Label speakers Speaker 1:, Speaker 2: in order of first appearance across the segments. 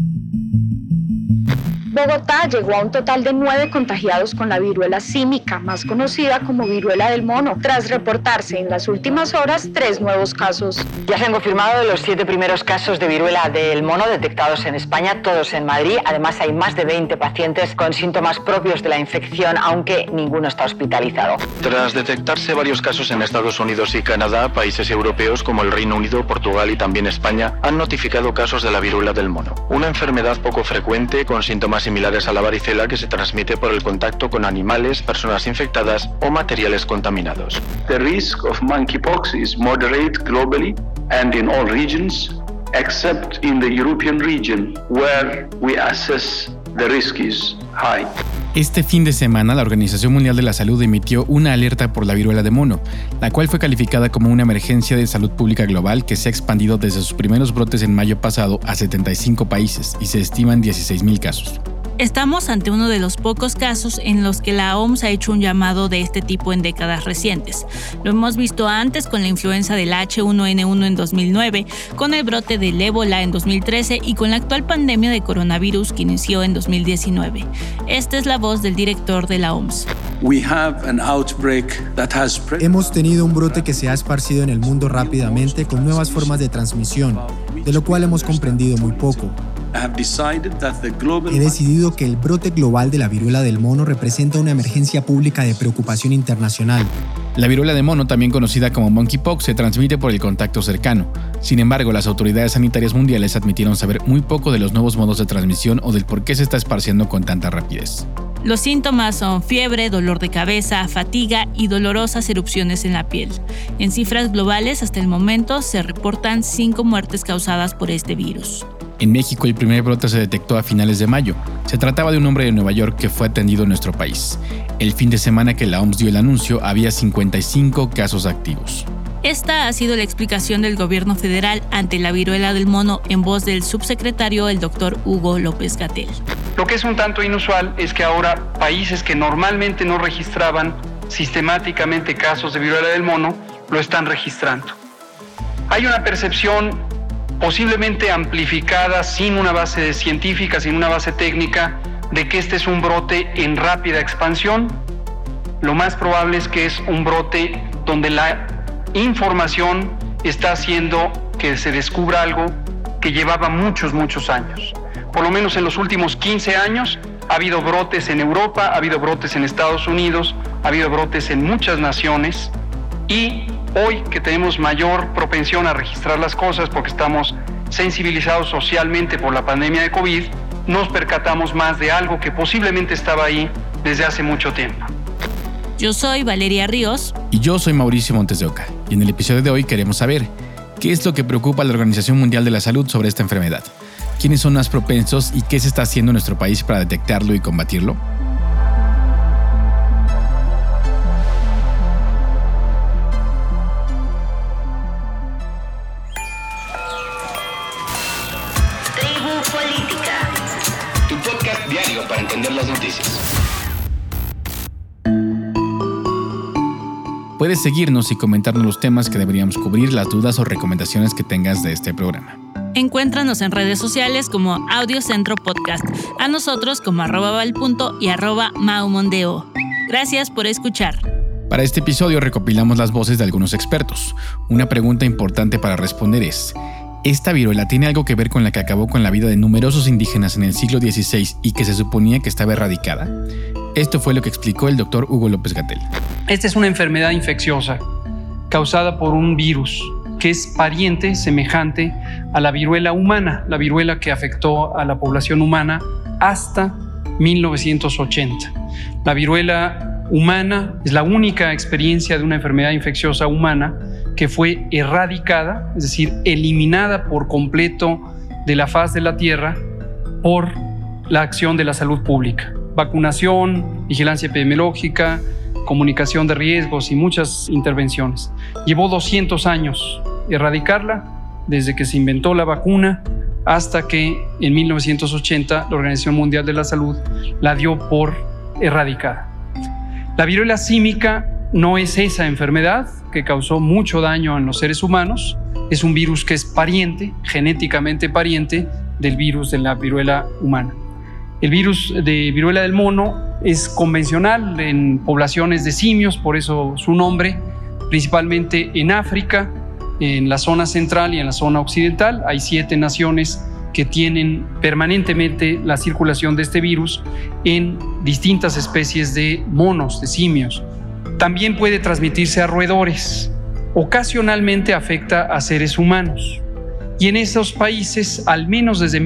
Speaker 1: Bogotá llegó a un total de 9 contagiados con la viruela símica, más conocida como viruela del mono, tras reportarse en las últimas horas 3 nuevos casos.
Speaker 2: Ya se han confirmado los 7 primeros casos de viruela del mono detectados en España, todos en Madrid. Además, hay más de 20 pacientes con síntomas propios de la infección, aunque ninguno está hospitalizado.
Speaker 3: Tras detectarse varios casos en Estados Unidos y Canadá, países europeos como el Reino Unido, Portugal y también España han notificado casos de la viruela del mono, una enfermedad poco frecuente con síntomas similares a la varicela que se transmite por el contacto con animales, personas infectadas o materiales contaminados.
Speaker 4: The risk of monkeypox is moderate globally and in all regions, except in the European region, where we assess the risk is high.
Speaker 5: Este fin de semana, la Organización Mundial de la Salud emitió una alerta por la viruela de mono, la cual fue calificada como una emergencia de salud pública global que se ha expandido desde sus primeros brotes en mayo pasado a 75 países y se estiman 16,000 casos.
Speaker 6: Estamos ante uno de los pocos casos en los que la OMS ha hecho un llamado de este tipo en décadas recientes. Lo hemos visto antes con la influenza del H1N1 en 2009, con el brote del ébola en 2013 y con la actual pandemia de coronavirus que inició en 2019. Esta es la voz del director de la OMS.
Speaker 7: Hemos tenido un brote que se ha esparcido en el mundo rápidamente con nuevas formas de transmisión, de lo cual hemos comprendido muy poco. He decidido que el brote global de la viruela del mono representa una emergencia pública de preocupación internacional.
Speaker 5: La viruela de mono, también conocida como monkeypox, se transmite por el contacto cercano. Sin embargo, las autoridades sanitarias mundiales admitieron saber muy poco de los nuevos modos de transmisión o del por qué se está esparciendo con tanta rapidez.
Speaker 6: Los síntomas son fiebre, dolor de cabeza, fatiga y dolorosas erupciones en la piel. En cifras globales, hasta el momento, se reportan 5 muertes causadas por este virus.
Speaker 5: En México, el primer brote se detectó a finales de mayo. Se trataba de un hombre de Nueva York que fue atendido en nuestro país. El fin de semana que la OMS dio el anuncio, había 55 casos activos.
Speaker 6: Esta ha sido la explicación del gobierno federal ante la viruela del mono en voz del subsecretario, el doctor Hugo López-Gatell.
Speaker 8: Lo que es un tanto inusual es que ahora países que normalmente no registraban sistemáticamente casos de viruela del mono, lo están registrando. Hay una percepción posiblemente amplificada, sin una base científica, sin una base técnica, de que este es un brote en rápida expansión. Lo más probable es que es un brote donde la información está haciendo que se descubra algo que llevaba muchos años. Por lo menos en los últimos 15 años ha habido brotes en Europa, ha habido brotes en Estados Unidos, ha habido brotes en muchas naciones y hoy que tenemos mayor propensión a registrar las cosas porque estamos sensibilizados socialmente por la pandemia de COVID, nos percatamos más de algo que posiblemente estaba ahí desde hace mucho tiempo.
Speaker 6: Yo soy Valeria Ríos.
Speaker 5: Y yo soy Mauricio Montes de Oca. Y en el episodio de hoy queremos saber qué es lo que preocupa a la Organización Mundial de la Salud sobre esta enfermedad, quiénes son más propensos y qué se está haciendo en nuestro país para detectarlo y combatirlo.
Speaker 9: Tu podcast diario para entender las noticias.
Speaker 5: Puedes seguirnos y comentarnos los temas que deberíamos cubrir, las dudas o recomendaciones que tengas de este programa.
Speaker 6: Encuéntranos en redes sociales como Audiocentro Podcast, a nosotros como @valpunto y @maumondeo. Gracias por escuchar.
Speaker 5: Para este episodio recopilamos las voces de algunos expertos. Una pregunta importante para responder es: ¿esta viruela tiene algo que ver con la que acabó con la vida de numerosos indígenas en el siglo XVI y que se suponía que estaba erradicada? Esto fue lo que explicó el doctor Hugo López-Gatell.
Speaker 8: Esta es una enfermedad infecciosa causada por un virus que es pariente, semejante a la viruela humana, la viruela que afectó a la población humana hasta 1980. La viruela humana es la única experiencia de una enfermedad infecciosa humana que fue erradicada, es decir, eliminada por completo de la faz de la Tierra por la acción de la salud pública. Vacunación, vigilancia epidemiológica, comunicación de riesgos y muchas intervenciones. Llevó 200 años erradicarla, desde que se inventó la vacuna hasta que en 1980 la Organización Mundial de la Salud la dio por erradicada. La viruela símica no es esa enfermedad que causó mucho daño en los seres humanos. Es un virus que es pariente, genéticamente pariente, del virus de la viruela humana. El virus de viruela del mono es convencional en poblaciones de simios, por eso su nombre, principalmente en África, en la zona central y en la zona occidental. Hay 7 naciones que tienen permanentemente la circulación de este virus en distintas especies de monos, de simios. También puede transmitirse a roedores. Ocasionalmente afecta a seres humanos. Y en esos países, al menos desde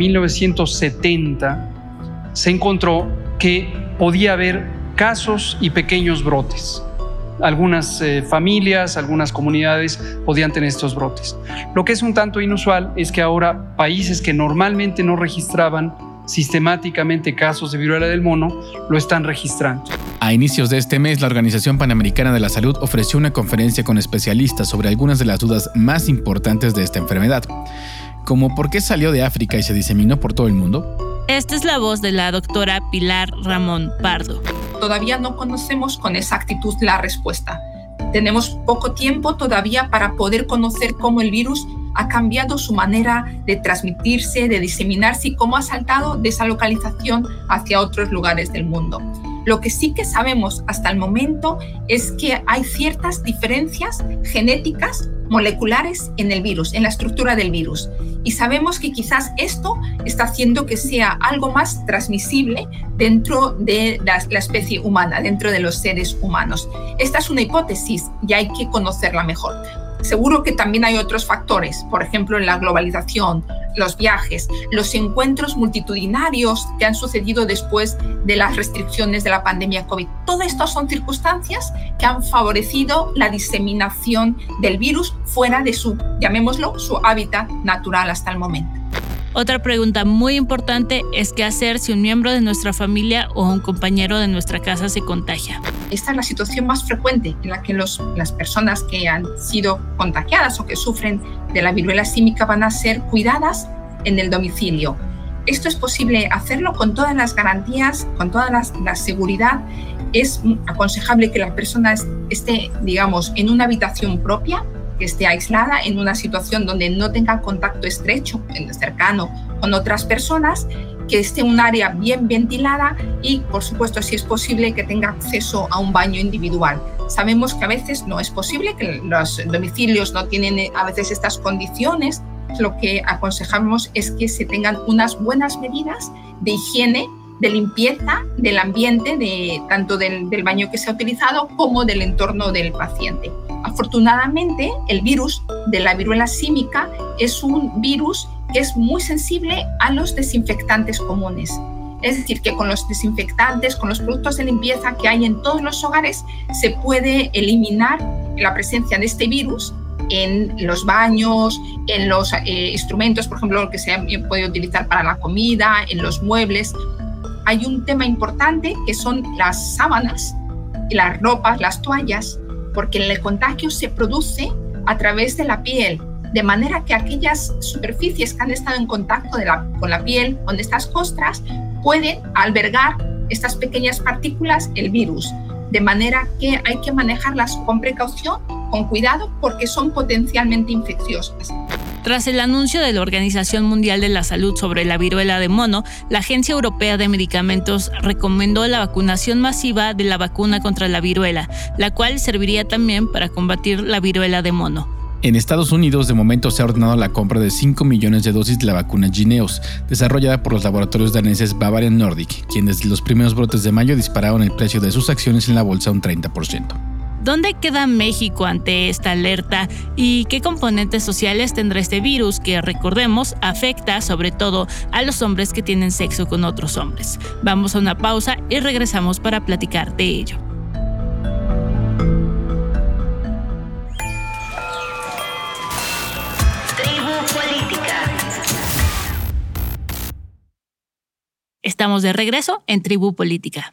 Speaker 8: 1970, se encontró que podía haber casos y pequeños brotes. Algunas familias, algunas comunidades podían tener estos brotes. Lo que es un tanto inusual es que ahora países que normalmente no registraban sistemáticamente casos de viruela del mono lo están registrando.
Speaker 5: A inicios de este mes, la Organización Panamericana de la Salud ofreció una conferencia con especialistas sobre algunas de las dudas más importantes de esta enfermedad, como por qué salió de África y se diseminó por todo el mundo.
Speaker 6: Esta es la voz de la doctora Pilar Ramón Pardo.
Speaker 10: Todavía no conocemos con exactitud la respuesta. Tenemos poco tiempo todavía para poder conocer cómo el virus ha cambiado su manera de transmitirse, de diseminarse y cómo ha saltado de esa localización hacia otros lugares del mundo. Lo que sí que sabemos hasta el momento es que hay ciertas diferencias genéticas moleculares en el virus, en la estructura del virus. Y sabemos que quizás esto está haciendo que sea algo más transmisible dentro de la especie humana, dentro de los seres humanos. Esta es una hipótesis y hay que conocerla mejor. Seguro que también hay otros factores, por ejemplo, la globalización, los viajes, los encuentros multitudinarios que han sucedido después de las restricciones de la pandemia COVID. Todo esto son circunstancias que han favorecido la diseminación del virus fuera de su, llamémoslo, su hábitat natural hasta el momento.
Speaker 6: Otra pregunta muy importante es qué hacer si un miembro de nuestra familia o un compañero de nuestra casa se contagia.
Speaker 10: Esta es la situación más frecuente en la que las personas que han sido contagiadas o que sufren de la viruela símica van a ser cuidadas en el domicilio. Esto es posible hacerlo con todas las garantías, con toda la seguridad. Es aconsejable que la persona esté, digamos, en una habitación propia, que esté aislada en una situación donde no tenga contacto estrecho, cercano con otras personas, que esté en un área bien ventilada y, por supuesto, si es posible, que tenga acceso a un baño individual. Sabemos que a veces no es posible, que los domicilios no tienen a veces estas condiciones. Lo que aconsejamos es que se tengan unas buenas medidas de higiene, de limpieza del ambiente, tanto del baño que se ha utilizado como del entorno del paciente. Afortunadamente, el virus de la viruela símica es un virus que es muy sensible a los desinfectantes comunes. Es decir, que con los desinfectantes, con los productos de limpieza que hay en todos los hogares, se puede eliminar la presencia de este virus en los baños, en los instrumentos, por ejemplo, que se puede utilizar para la comida, en los muebles. Hay un tema importante que son las sábanas, las ropas, las toallas, porque el contagio se produce a través de la piel, de manera que aquellas superficies que han estado en contacto con la piel, con estas costras, pueden albergar estas pequeñas partículas, el virus, de manera que hay que manejarlas con precaución, con cuidado, porque son potencialmente infecciosas.
Speaker 6: Tras el anuncio de la Organización Mundial de la Salud sobre la viruela de mono, la Agencia Europea de Medicamentos recomendó la vacunación masiva de la vacuna contra la viruela, la cual serviría también para combatir la viruela de mono.
Speaker 5: En Estados Unidos, de momento, se ha ordenado la compra de 5 millones de dosis de la vacuna Jynneos, desarrollada por los laboratorios daneses Bavarian Nordic, quienes desde los primeros brotes de mayo dispararon el precio de sus acciones en la bolsa un 30%.
Speaker 6: ¿Dónde queda México ante esta alerta y qué componentes sociales tendrá este virus que, recordemos, afecta sobre todo a los hombres que tienen sexo con otros hombres? Vamos a una pausa y regresamos para platicar de ello. Estamos de regreso en Tribu Política.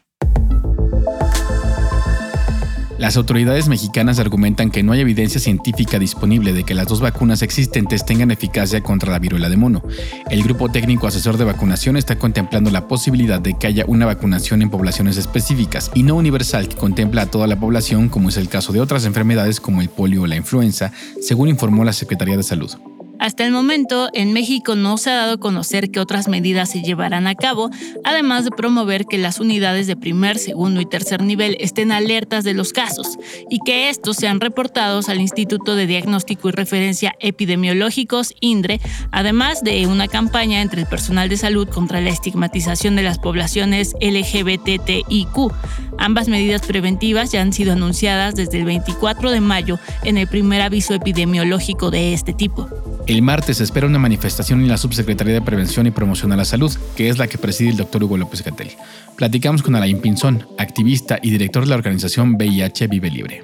Speaker 5: Las autoridades mexicanas argumentan que no hay evidencia científica disponible de que las dos vacunas existentes tengan eficacia contra la viruela de mono. El Grupo Técnico Asesor de Vacunación está contemplando la posibilidad de que haya una vacunación en poblaciones específicas y no universal que contempla a toda la población, como es el caso de otras enfermedades como el polio o la influenza, según informó la Secretaría de Salud.
Speaker 6: Hasta el momento, en México no se ha dado a conocer qué otras medidas se llevarán a cabo, además de promover que las unidades de primer, segundo y tercer nivel estén alertas de los casos y que estos sean reportados al Instituto de Diagnóstico y Referencia Epidemiológicos, INDRE, además de una campaña entre el personal de salud contra la estigmatización de las poblaciones LGBTIQ. Ambas medidas preventivas ya han sido anunciadas desde el 24 de mayo en el primer aviso epidemiológico de este tipo.
Speaker 5: El martes se espera una manifestación en la Subsecretaría de Prevención y Promoción a la Salud, que es la que preside el Dr. Hugo López-Gatell. Platicamos con Alain Pinzón, activista y director de la organización VIH Vive Libre.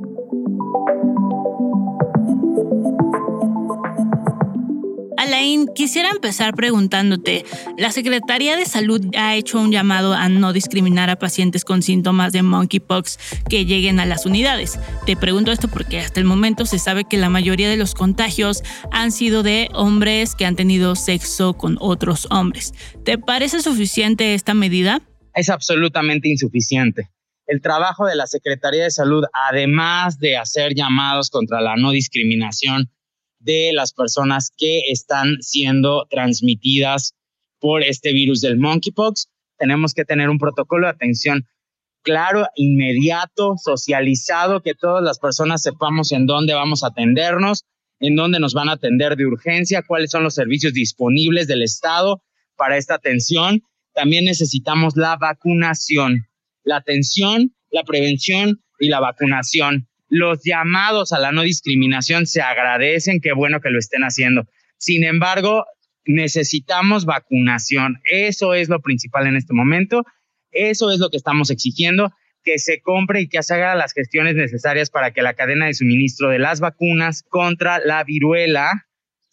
Speaker 6: Alain, quisiera empezar preguntándote, la Secretaría de Salud ha hecho un llamado a no discriminar a pacientes con síntomas de monkeypox que lleguen a las unidades. Te pregunto esto porque hasta el momento se sabe que la mayoría de los contagios han sido de hombres que han tenido sexo con otros hombres. ¿Te parece suficiente esta medida?
Speaker 11: Es absolutamente insuficiente. El trabajo de la Secretaría de Salud, además de hacer llamados contra la no discriminación de las personas que están siendo transmitidas por este virus del monkeypox, tenemos que tener un protocolo de atención claro, inmediato, socializado, que todas las personas sepamos en dónde vamos a atendernos, en dónde nos van a atender de urgencia, cuáles son los servicios disponibles del Estado para esta atención. También necesitamos la vacunación, la atención, la prevención y la vacunación. Los llamados a la no discriminación se agradecen, qué bueno que lo estén haciendo. Sin embargo, necesitamos vacunación. Eso es lo principal en este momento. Eso es lo que estamos exigiendo, que se compre y que se hagan las gestiones necesarias para que la cadena de suministro de las vacunas contra la viruela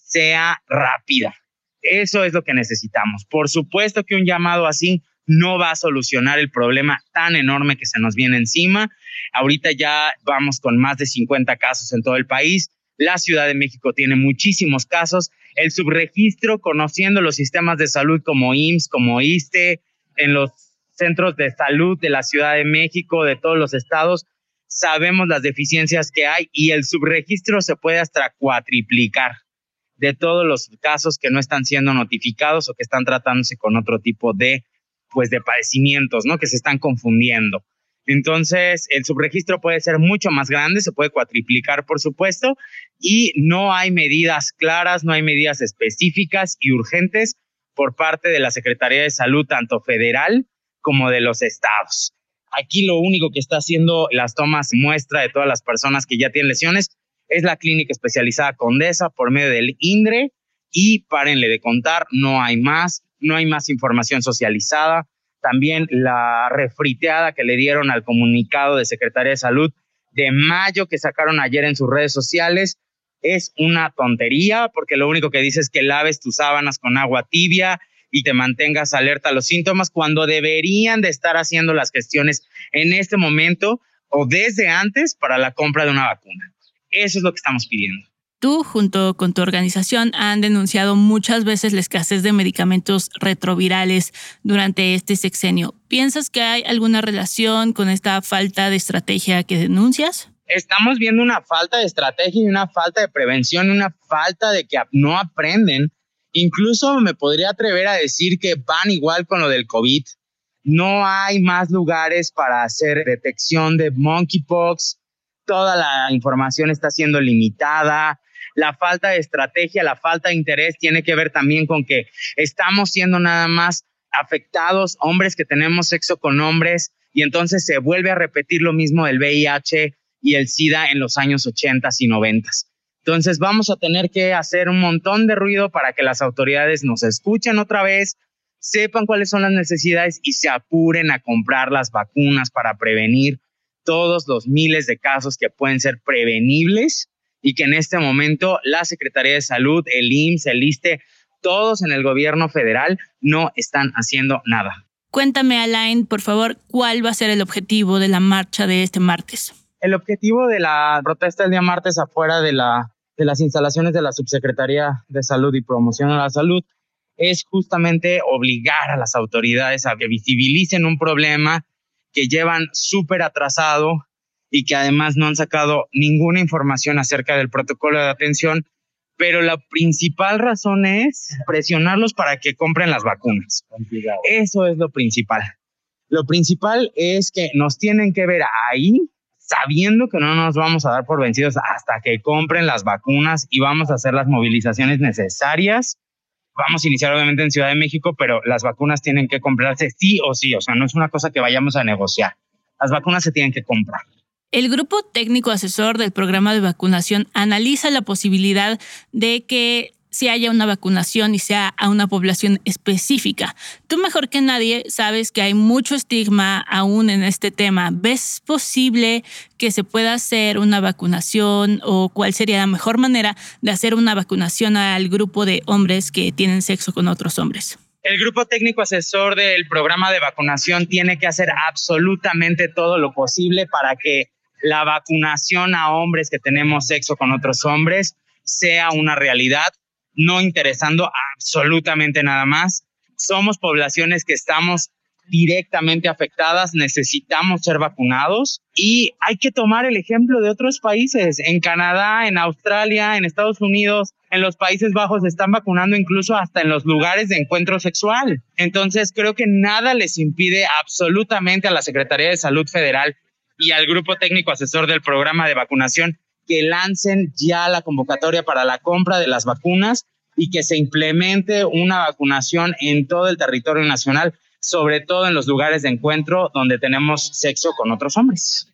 Speaker 11: sea rápida. Eso es lo que necesitamos. Por supuesto que un llamado así no va a solucionar el problema tan enorme que se nos viene encima. Ahorita ya vamos con más de 50 casos en todo el país. La Ciudad de México tiene muchísimos casos. El subregistro, conociendo los sistemas de salud como IMSS, como ISSSTE, en los centros de salud de la Ciudad de México, de todos los estados, sabemos las deficiencias que hay y el subregistro se puede hasta cuatriplicar de todos los casos que no están siendo notificados o que están tratándose con otro tipo de padecimientos, ¿no? Que se están confundiendo. Entonces, el subregistro puede ser mucho más grande, se puede cuatriplicar, por supuesto, y no hay medidas claras, no hay medidas específicas y urgentes por parte de la Secretaría de Salud, tanto federal como de los estados. Aquí lo único que está haciendo las tomas muestra de todas las personas que ya tienen lesiones es la Clínica Especializada Condesa por medio del INDRE y párenle de contar, no hay más información socializada. También la refriteada que le dieron al comunicado de Secretaría de Salud de mayo que sacaron ayer en sus redes sociales es una tontería porque lo único que dice es que laves tus sábanas con agua tibia y te mantengas alerta a los síntomas cuando deberían de estar haciendo las gestiones en este momento o desde antes para la compra de una vacuna. Eso es lo que estamos pidiendo.
Speaker 6: Tú, junto con tu organización, han denunciado muchas veces la escasez de medicamentos retrovirales durante este sexenio. ¿Piensas que hay alguna relación con esta falta de estrategia que denuncias?
Speaker 11: Estamos viendo una falta de estrategia y una falta de prevención, una falta de que no aprenden. Incluso me podría atrever a decir que van igual con lo del COVID. No hay más lugares para hacer detección de monkeypox. Toda la información está siendo limitada. La falta de estrategia, la falta de interés tiene que ver también con que estamos siendo nada más afectados hombres que tenemos sexo con hombres y entonces se vuelve a repetir lo mismo del VIH y el SIDA en los años 80 y 90. Entonces vamos a tener que hacer un montón de ruido para que las autoridades nos escuchen otra vez, sepan cuáles son las necesidades y se apuren a comprar las vacunas para prevenir todos los miles de casos que pueden ser prevenibles y que en este momento la Secretaría de Salud, el IMSS, el ISSSTE, todos en el gobierno federal no están haciendo nada.
Speaker 6: Cuéntame, Alain, por favor, ¿cuál va a ser el objetivo de la marcha de este martes?
Speaker 11: El objetivo de la protesta del día martes afuera de las instalaciones de la Subsecretaría de Salud y Promoción a la Salud es justamente obligar a las autoridades a que visibilicen un problema que llevan súper atrasado y que además no han sacado ninguna información acerca del protocolo de atención pero la principal razón es presionarlos para que compren las vacunas. Eso es lo principal. Lo principal es que nos tienen que ver ahí, sabiendo que no nos vamos a dar por vencidos hasta que compren las vacunas, y vamos a hacer las movilizaciones necesarias. Vamos a iniciar obviamente en Ciudad de México, pero las vacunas tienen que comprarse sí o sí. O sea, no es una cosa que vayamos a negociar. Las vacunas se tienen que comprar.
Speaker 6: El Grupo Técnico Asesor del Programa de Vacunación analiza la posibilidad de que si haya una vacunación y sea a una población específica. Tú mejor que nadie sabes que hay mucho estigma aún en este tema. ¿Ves posible que se pueda hacer una vacunación, o cuál sería la mejor manera de hacer una vacunación al grupo de hombres que tienen sexo con otros hombres?
Speaker 11: El Grupo Técnico Asesor del Programa de Vacunación tiene que hacer absolutamente todo lo posible para que la vacunación a hombres que tenemos sexo con otros hombres sea una realidad, no interesando absolutamente nada más. Somos poblaciones que estamos directamente afectadas, necesitamos ser vacunados, y hay que tomar el ejemplo de otros países. En Canadá, en Australia, en Estados Unidos, en los Países Bajos se están vacunando incluso hasta en los lugares de encuentro sexual. Entonces creo que nada les impide absolutamente a la Secretaría de Salud Federal y al Grupo Técnico Asesor del Programa de Vacunación que lancen ya la convocatoria para la compra de las vacunas y que se implemente una vacunación en todo el territorio nacional, sobre todo en los lugares de encuentro donde tenemos sexo con otros hombres.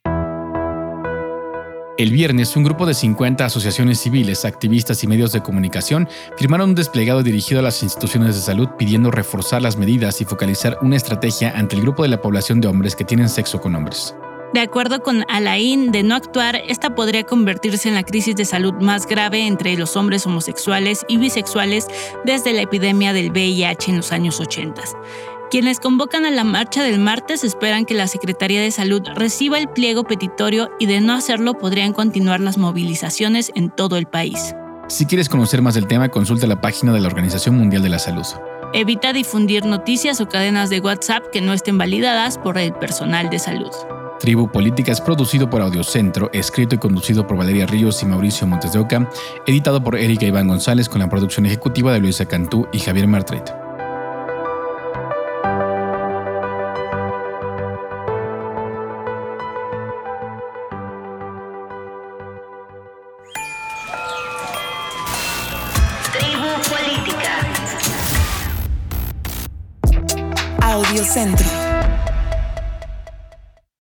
Speaker 5: El viernes, un grupo de 50 asociaciones civiles, activistas y medios de comunicación firmaron un desplegado dirigido a las instituciones de salud pidiendo reforzar las medidas y focalizar una estrategia ante el grupo de la población de hombres que tienen sexo con hombres.
Speaker 6: De acuerdo con Alain, de no actuar, esta podría convertirse en la crisis de salud más grave entre los hombres homosexuales y bisexuales desde la epidemia del VIH en los años 80. Quienes convocan a la marcha del martes esperan que la Secretaría de Salud reciba el pliego petitorio, y de no hacerlo podrían continuar las movilizaciones en todo el país.
Speaker 5: Si quieres conocer más del tema, consulta la página de la Organización Mundial de la Salud.
Speaker 6: Evita difundir noticias o cadenas de WhatsApp que no estén validadas por el personal de salud.
Speaker 5: Tribu Política es producido por Audiocentro, escrito y conducido por Valeria Ríos y Mauricio Montes de Oca, editado por Erika Iván González con la producción ejecutiva de Luisa Cantú y Javier Martret.
Speaker 12: Audiocentro.